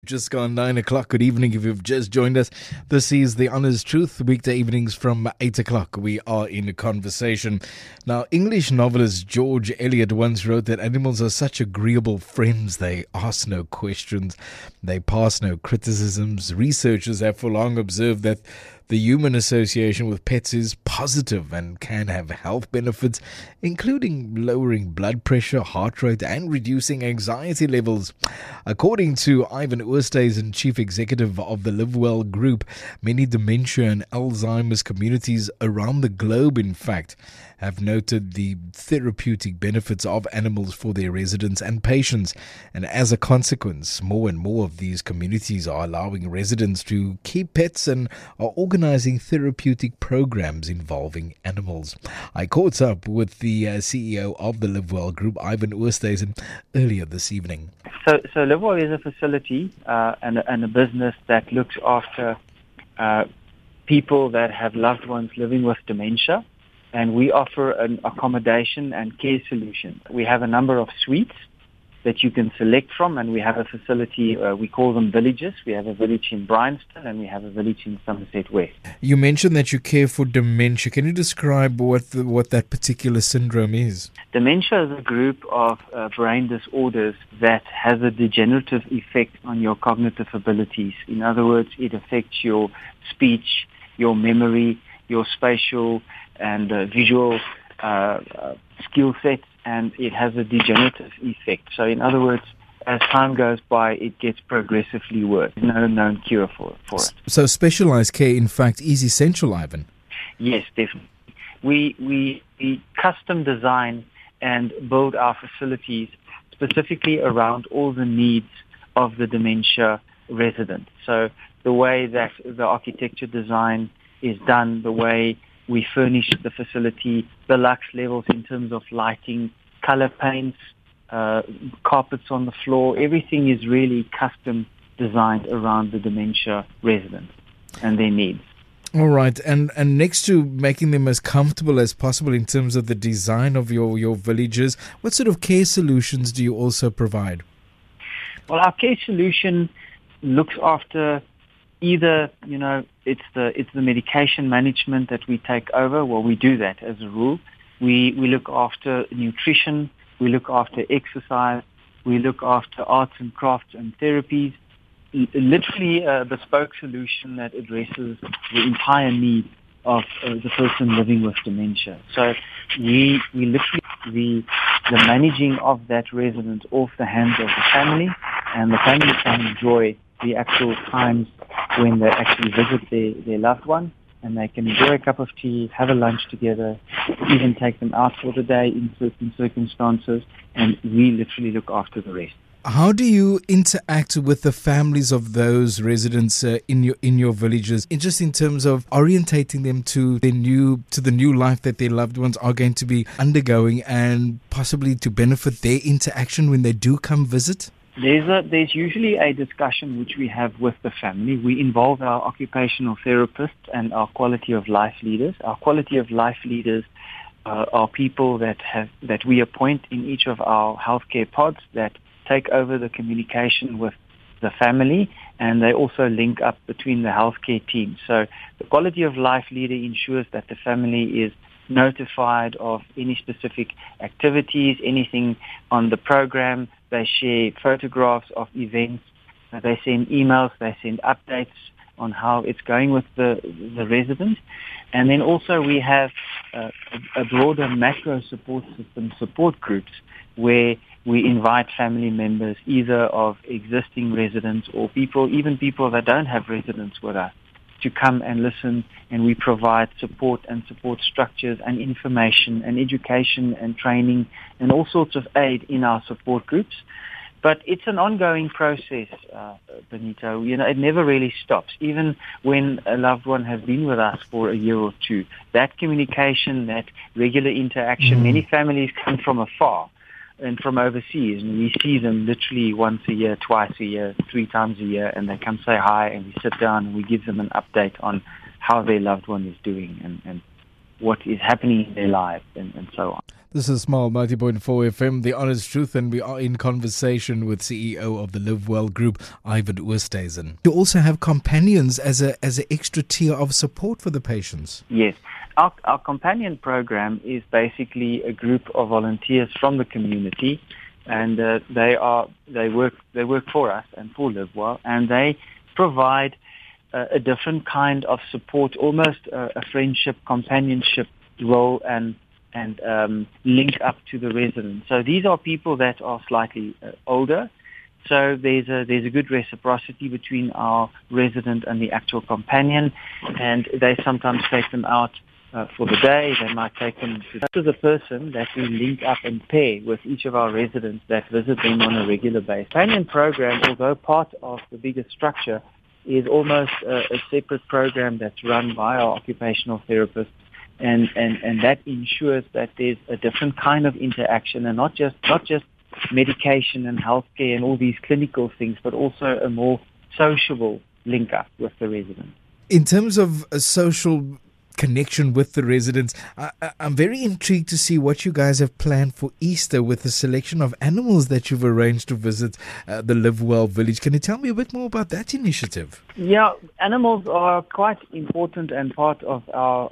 Just gone 9 o'clock. Good evening if you've just joined us. This is The Honest Truth, weekday evenings from 8 o'clock. We are in a conversation. Now, English novelist George Eliot once wrote that animals are such agreeable friends. They ask no questions. They pass no criticisms. Researchers have for long observed that the human association with pets is positive and can have health benefits, including lowering blood pressure, heart rate, and reducing anxiety levels. According to Ivan Oosthuizen, chief executive of the LiveWell Group, many dementia and Alzheimer's communities around the globe, in fact, have noted the therapeutic benefits of animals for their residents and patients. And as a consequence, more and more of these communities are allowing residents to keep pets and are organizing therapeutic programs involving animals. I caught up with the CEO of the LiveWell Group, Ivan Oosthuizen, earlier this evening. So LiveWell is a facility and a business that looks after people that have loved ones living with dementia, and we offer an accommodation and care solution. We have a number of suites that you can select from, and we have a facility, we call them villages. We have a village in Bryanston and we have a village in Somerset West. You mentioned that you care for dementia. Can you describe what that particular syndrome is? Dementia is a group of brain disorders that has a degenerative effect on your cognitive abilities. In other words, it affects your speech, your memory, your spatial and visual skill sets, and it has a degenerative effect. So in other words, as time goes by, it gets progressively worse. There's no known cure for it. So specialized care, in fact, is essential, Ivan? Yes, definitely. We custom design and build our facilities specifically around all the needs of the dementia resident. So the way that the architecture design is done, the way we furnish the facility, the lux levels in terms of lighting, color paints, carpets on the floor, everything is really custom designed around the dementia residents and their needs. All right, and next to making them as comfortable as possible in terms of the design of your villages, what sort of care solutions do you also provide? Well, our care solution looks after either, it's the medication management that we take over. Well, we do that as a rule. We look after nutrition, we look after exercise, we look after arts and crafts and therapies. Literally a bespoke solution that addresses the entire need of the person living with dementia. So we literally the managing of that resident off the hands of the family, and the family can enjoy the actual times when they actually visit their loved one, and they can enjoy a cup of tea, have a lunch together, even take them out for the day in certain circumstances, and we literally look after the rest. How do you interact with the families of those residents in your villages, just in terms of orientating them to the new life that their loved ones are going to be undergoing, and possibly to benefit their interaction when they do come visit? There's usually a discussion which we have with the family. We involve our occupational therapists and our quality of life leaders. Our quality of life leaders are people that we appoint in each of our healthcare pods that take over the communication with the family, and they also link up between the healthcare team. So the quality of life leader ensures that the family is notified of any specific activities, anything on the program. They share photographs of events. They send emails. They send updates on how it's going with the resident. And then also we have a broader macro support system, support groups, where we invite family members, either of existing residents or even people that don't have residents with us, to come and listen, and we provide support and support structures and information and education and training and all sorts of aid in our support groups. But it's an ongoing process, Benito. It never really stops. Even when a loved one has been with us for a year or two, that communication, that regular interaction, many families come from afar and from overseas, and we see them literally once a year, twice a year, 3 times a year, and they come say hi, and we sit down and we give them an update on how their loved one is doing. And what is happening in their lives and so on. This is Smile 90.4 FM, The Honest Truth, and we are in conversation with CEO of the Live Well Group, Ivan Oosthuizen. You also have companions as an extra tier of support for the patients. Yes. Our companion program is basically a group of volunteers from the community, and they work for us and for Live Well, and they provide a different kind of support, almost a friendship, companionship role, and link up to the residents. So these are people that are slightly older. So there's a good reciprocity between our resident and the actual companion, and they sometimes take them out for the day. They might take them to the person that we link up and pair with each of our residents that visit them on a regular basis. Companion program, although part of the bigger structure, is almost a separate program that's run by our occupational therapists. And that ensures that there's a different kind of interaction, and not just medication and healthcare and all these clinical things, but also a more sociable link up with the residents. In terms of a social connection with the residents, I'm very intrigued to see what you guys have planned for Easter with the selection of animals that you've arranged to visit the Live Well village. Can you tell me a bit more about that initiative? Yeah, animals are quite important and part of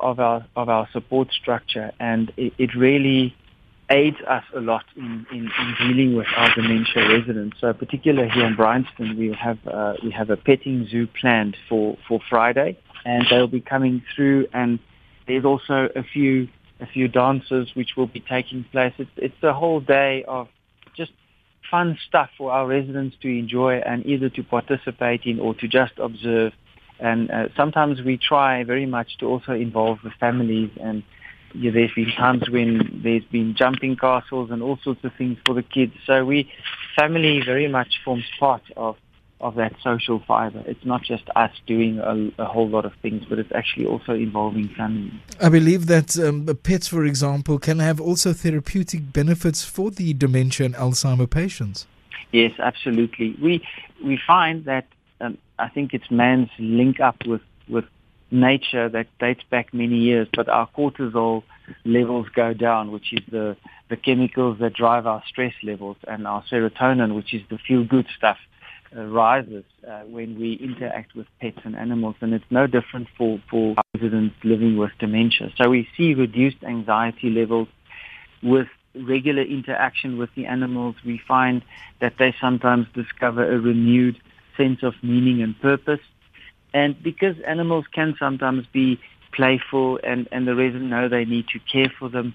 our support structure, and it really aids us a lot in dealing with our dementia residents. So particularly here in Bryanston, we have a petting zoo planned for Friday, and they'll be coming through, and there's also a few dances which will be taking place. It's a whole day of just fun stuff for our residents to enjoy and either to participate in or to just observe. And sometimes we try very much to also involve the families, and there's been times when there's been jumping castles and all sorts of things for the kids. So family very much forms part of that social fiber. It's not just us doing a whole lot of things, but it's actually also involving family. I believe that pets, for example, can have also therapeutic benefits for the dementia and Alzheimer patients. Yes, absolutely. We find that I think it's man's link up with nature that dates back many years, but our cortisol levels go down, which is the chemicals that drive our stress levels, and our serotonin, which is the feel-good stuff, rises when we interact with pets and animals, and it's no different for residents living with dementia. So we see reduced anxiety levels with regular interaction with the animals. We find that they sometimes discover a renewed sense of meaning and purpose. And because animals can sometimes be playful and the residents know they need to care for them,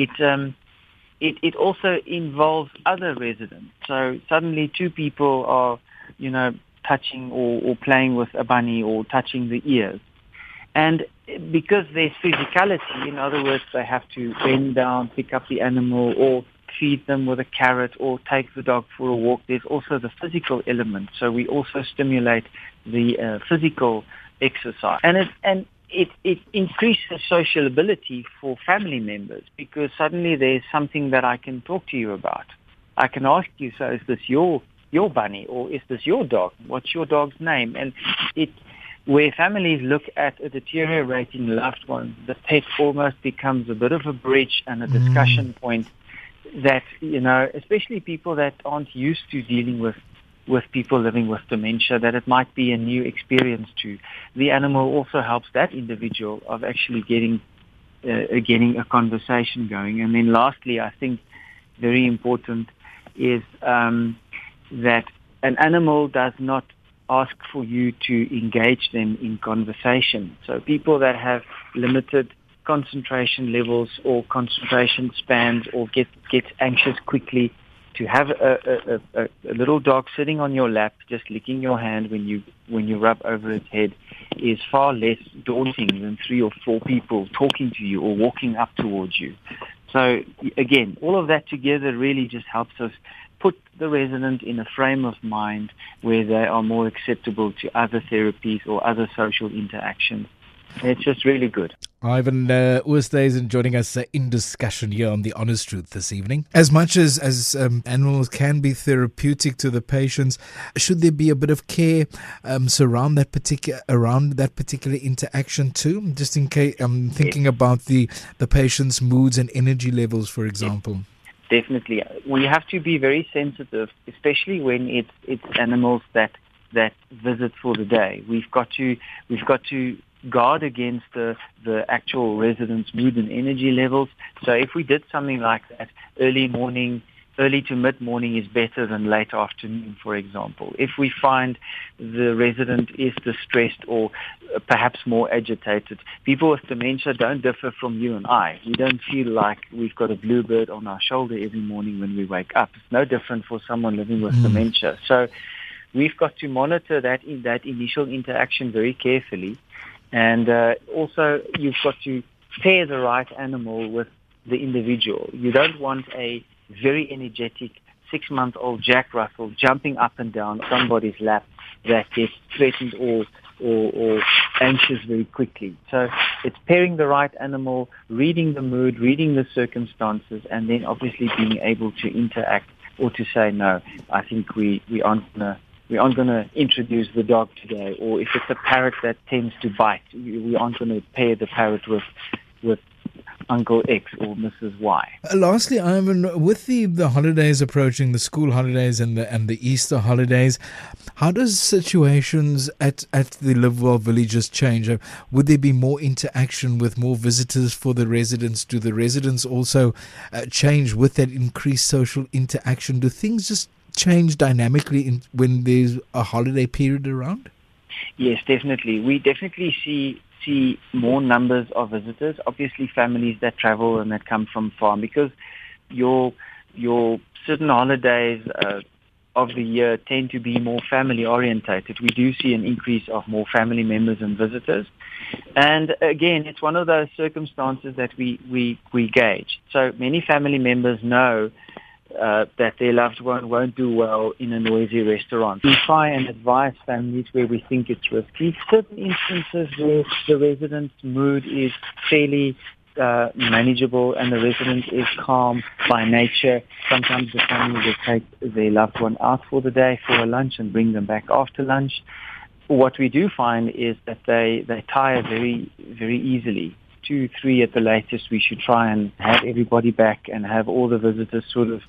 it also involves other residents. So suddenly two people are touching or playing with a bunny or touching the ears. And because there's physicality, in other words, they have to bend down, pick up the animal, or feed them with a carrot, or take the dog for a walk. There's also the physical element. So we also stimulate the physical exercise. And it increases sociability for family members, because suddenly there's something that I can talk to you about. I can ask you, so is this your bunny, or is this your dog? What's your dog's name? And where families look at a deteriorating loved one, the pet almost becomes a bit of a bridge and a discussion point that, especially people that aren't used to dealing with people living with dementia, that it might be a new experience to. The animal also helps that individual of actually getting a conversation going. And then lastly, I think very important is that an animal does not ask for you to engage them in conversation. So people that have limited concentration levels or concentration spans or get anxious quickly, to have a little dog sitting on your lap just licking your hand when you rub over its head is far less daunting than 3 or 4 people talking to you or walking up towards you. So again, all of that together really just helps us put the resident in a frame of mind where they are more acceptable to other therapies or other social interactions. It's just really good. Ivan Oosthuizen joining us in discussion here on The Honest Truth this evening. As much as animals can be therapeutic to the patients, should there be a bit of care surround that particular interaction too? Just in case, thinking about the patient's moods and energy levels, for example. Definitely. We have to be very sensitive, especially when it's animals that visit for the day. We've got to guard against the actual residents' mood and energy levels. So if we did something like that, early to mid-morning is better than late afternoon, for example. If we find the resident is distressed or perhaps more agitated, people with dementia don't differ from you and I. We don't feel like we've got a bluebird on our shoulder every morning when we wake up. It's no different for someone living with dementia. So we've got to monitor that initial interaction very carefully. And also, you've got to pair the right animal with the individual. You don't want a very energetic 6-month-old Jack Russell jumping up and down somebody's lap that gets threatened or anxious very quickly. So it's pairing the right animal, reading the mood, reading the circumstances, and then obviously being able to interact or to say, no, I think we aren't going to introduce the dog today, or if it's a parrot that tends to bite, we aren't going to pair the parrot with Uncle X or Mrs. Y. Lastly, Ivan, with the holidays approaching, the school holidays and the Easter holidays, how does situations at the Live Well villages change? Would there be more interaction with more visitors for the residents? Do the residents also change with that increased social interaction? Do things just change dynamically when there's a holiday period around? Yes, definitely. We definitely see more numbers of visitors. Obviously, families that travel and that come from far, because your certain holidays of the year tend to be more family orientated. We do see an increase of more family members and visitors. And again, it's one of those circumstances that we gauge. So many family members know that their loved one won't do well in a noisy restaurant. We try and advise families where we think it's risky. Certain instances where the resident's mood is fairly manageable and the resident is calm by nature, sometimes the family will take their loved one out for the day for a lunch and bring them back after lunch. What we do find is that they tire very, very easily. 2, 3 at the latest, we should try and have everybody back and have all the visitors sort of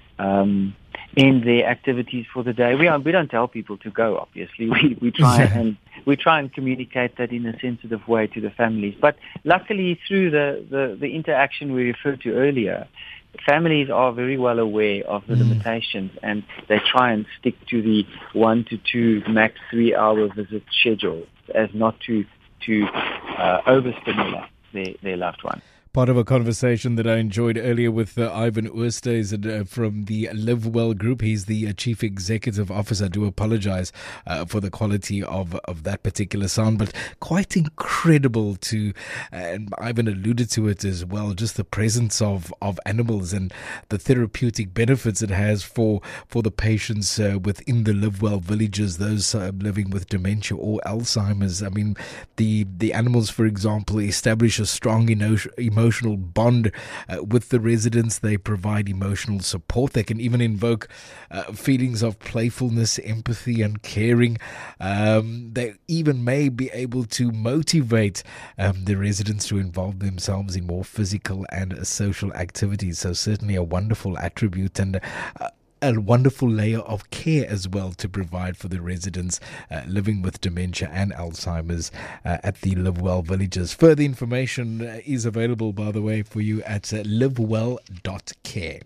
end their activities for the day. We don't tell people to go, obviously. We try and communicate that in a sensitive way to the families. But luckily, through the interaction we referred to earlier, families are very well aware of the limitations, and they try and stick to the 1 to 2, max 3-hour visit schedule as not to overstimulate their loved one. Part of a conversation that I enjoyed earlier with Ivan Oosthuizen from the Live Well group. He's the Chief Executive Officer. I do apologize for the quality of that particular sound, but quite incredible and Ivan alluded to it as well, just the presence of animals and the therapeutic benefits it has for the patients within the Live Well villages, those living with dementia or Alzheimer's. I mean, the animals, for example, establish a strong emotional bond with the residents. They provide emotional support. They can even invoke feelings of playfulness, empathy, and caring. They even may be able to motivate the residents to involve themselves in more physical and social activities. So certainly a wonderful attribute and a wonderful layer of care as well to provide for the residents living with dementia and Alzheimer's at the Live Well villages. Further information is available, by the way, for you at livewell.care.